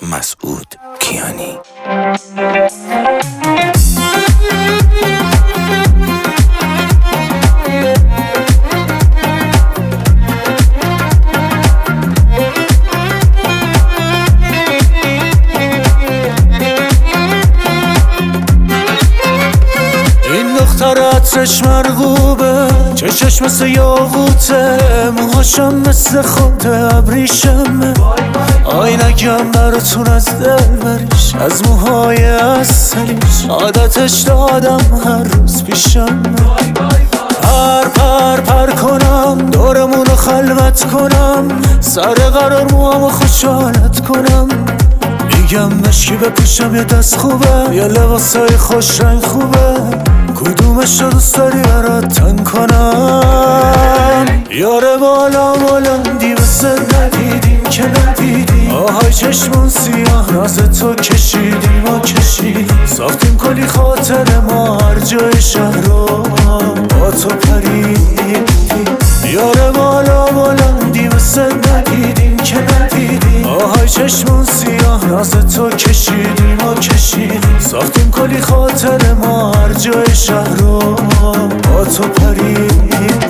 مسعود کیانی. عطرش مرغوبه، چشش مثل یاقوته، موهاشم مثل خود ابریشمه. آینگم براتون از دل بریش، از موهای اصلیش عادتش دادم هر روز پیشمه. پر کنم، دورمونو خلوت کنم، سر قرار موامو خوشحالت کنم. میگم مشکی بپوشم یه دست خوبه، یه لباسای خوش رنگ خوبه، کدومش رو دوست داری برات تن کنم؟ یاره بالا بلندی واسه ندیدیم که ندیدیم، آهای چشمون سیاه ناز تو کشیدیم و کشیدیم، ساختیم کلی خاطر ما هر جای شهر رو با تو پریدیم. یاره بالا بلندی واسه ندیدیم که ندیدیم، آهای چشمون سیاه ناز تو کشیدیم و کشیدیم، ساختیم کلی خاطر ما هر جای شهر رو با تو پریدیم.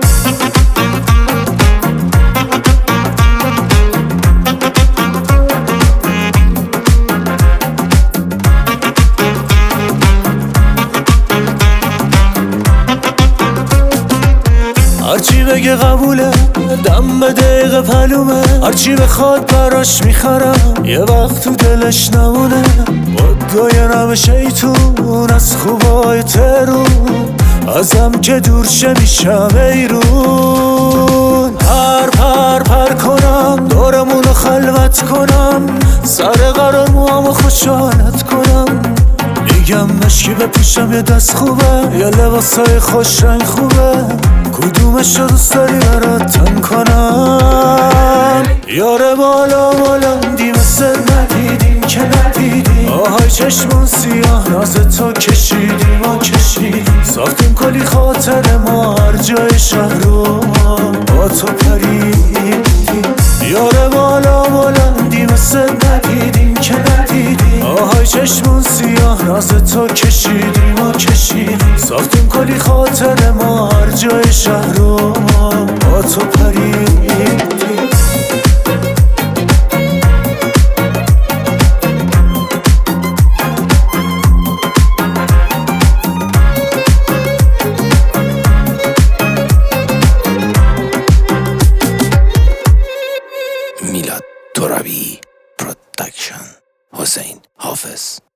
هرچی بگه قبوله، دم به دقیقه پلومه، هرچی بخواد براش میخرم، یه وقت تو دلش نمونه. مدعای نم شیطون از خوبای ترون، ازم که دور شه میشم ایرون. پر کنم، دورمونو خلوت کنم، سر قرار موامو خوشحالت کنم. میگم مشکی بپوشم یه دست خوبه، یه لباسای خوش رنگ خوبه، کدومش رو دوست داری برات تن کنم؟ یاره بالا بلندی مثل ندیدیم که ندیدیم، آهای چشمون سیاه ناز تو کشیدیم و کشیدیم، ساختیم کلی خاطر ما هر جای شهر رو با تو پریدیم. یاره بالا بلندی مثل ندیدیم که ندیدیم، آهای چشمون سیاه ناز تو کشیدیم و کشیدیم، ساختیم کلی خاطر ما هر جای شهر رو با تو پریدیم. میلاد ترابی پروداکشن. حسین حافظ.